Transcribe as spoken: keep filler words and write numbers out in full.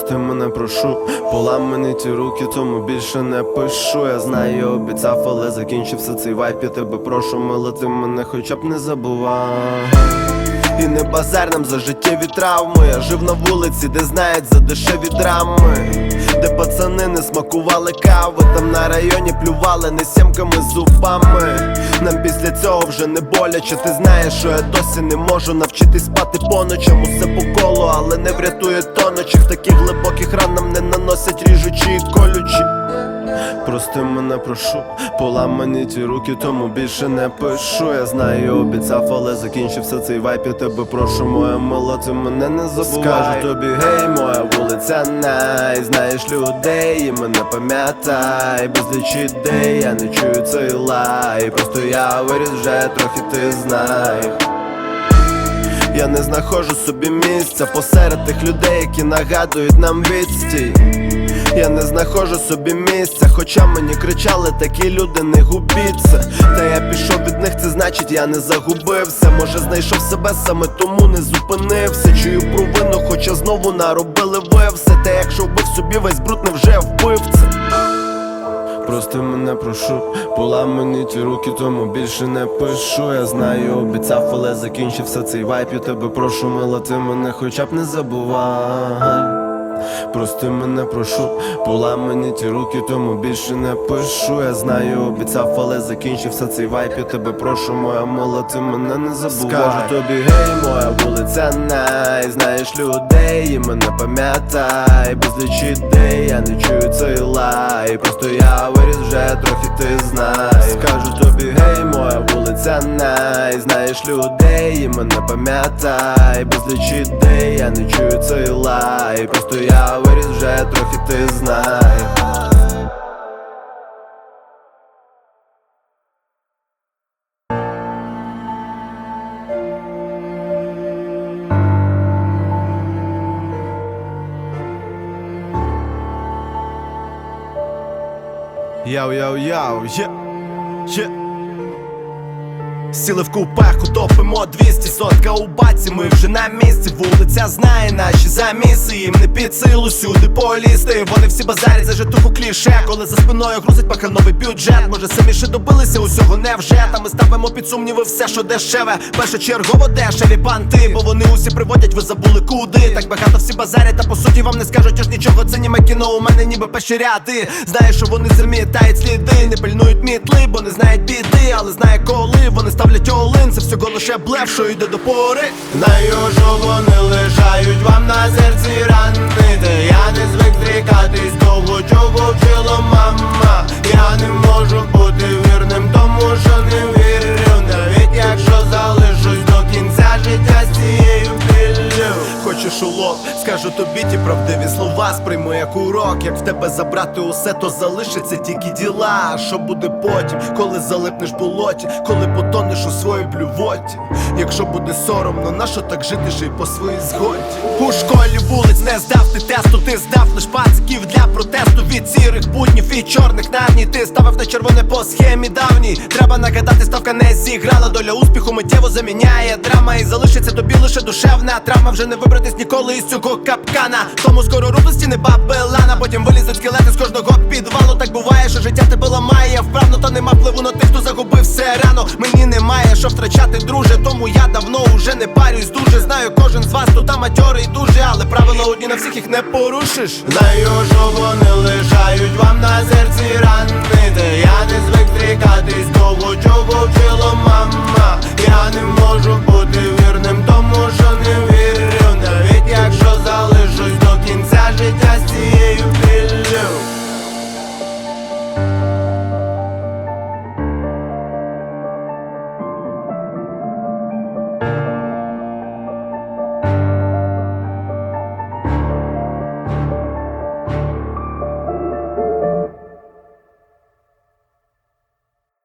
Прости мене, прошу, поламані ті руки, тому більше не пишу. Я знаю, я обіцяв, але закінчився цей вайп. Я тебе прошу, мила, ти мене хоча б не забувай. І не базар нам за життєві травми. Я жив на вулиці, де знають за дешеві драми, де пацани не смакували кави, там на районі плювали не сімками зубами. Нам після цього вже не боляче. Ти знаєш, що я досі не можу навчитись спати по ночам. Усе по колу, але не врятує тоночі. В таких глибоких ран нам не наносять ріжучі і колючі. Прости мене, прошу, поламані ті руки, тому більше не пишу. Я знаю, я обіцяв, але закінчився цей вайп. Я тебе прошу, моя мила, ти мене не забувай. Скажу тобі, гей, моя вулиця най, знаєш людей і мене пам'ятай. Безліч ідей, я не чую цей лай. Просто я виріс вже, трохи ти знай. Я не знаходжу собі місця посеред тих людей, які нагадують нам відстій. Я не знаходжу собі місця, хоча мені кричали, такі люди не губіться. Та я пішов від них, це значить я не загубився. Може знайшов себе, саме тому не зупинився. Чую провину, хоча знову наробили ви все. Та якщо вбив собі весь бруд, не вже вбивця. Прости мене, прошу, поламані ті руки, тому більше не пишу. Я знаю, обіцяв, але закінчився цей вайп. Я тебе прошу, мила, ти мене хоча б не забувай. Прости мене, прошу, поламані ті руки, тому більше не пишу. Я знаю, обіцяв, але закінчився цей вайп. Я тебе прошу, моя мила, ти мене не забувай. Скажу тобі, гей, моя вулиця най, знаєш людей і мене пам'ятай. Безліч ідей, я не чую цей лай. Просто я виріс вже, трохи ти знай. Скажу тобі, гей, моя вулиця най, знаєш людей і мене пам'ятай. Безліч ідей, я не чую цей лай. Просто я виріс вже, трохи ти знай. Яу-яу-яу, є, є. Сіли в купеху, топимо двісті, сотка у баці, ми вже на місці. Вулиця знає наші заміси, їм не під силу сюди полізти. Вони всі базарять за житуху кліше, коли за спиною грузить пахановий бюджет. Може самі ще добилися усього невже, та ми ставимо під сумніви все, що дешеве. Першочергово дешеві панти, бо вони усі приводять, ви забули куди. Так багато всі базарять, та по суті вам не скажуть аж нічого. Це німе кіно, у мене ніби пещеряти. Знаєш, що вони замітають сліди, не пильнують мітли, бо не знають біди. Але знає коли вони ставлять олин, це всього лише блеф, що йде до пори. На южу вони лишають вам на серці рани. Та я не звик зрікатись того, чого вчила мама. Я не можу бути вірним, тому що не вірю, навіть якщо залишусь до кінця життя з цією біллю. Хочеш улов, скажу тобі ті правдиві слова, сприйми як урок. Як в тебе забрати усе, то залишиться тільки діла. А що буде потім, коли залипнеш в болоті, коли потонеш у своїй блювоті? Якщо буде соромно, нащо так жити ще й по своїй згоді? У школі вулиць не здав ти тесту, ти здав лиш пациків для протесту. Від сірих буднів і чорних нарній ти ставив на червоне по схемі давній. Треба нагадати, ставка не зіграла, доля успіху миттєво заміняє драма. І залишиться тобі лише душевна травма, вже не вибратись ніколи із цього капкана. Тому скоро рухли стіни Бабелана, потім вилізуть скелети з кожного підвалу. Так буває, що життя тебе ламає вправно, та нема впливу на тих, хто загубив все рано. Мені немає що втрачати, друже, тому я давно уже не парюсь дуже. Знаю, кожен з вас тут аматьори дуже, але правила одні, на всіх їх не порушиш. На южу вони лишають вам на серці рани. Та я не звик зрікатись того, чого вчила мама. Я не можу бути вірним.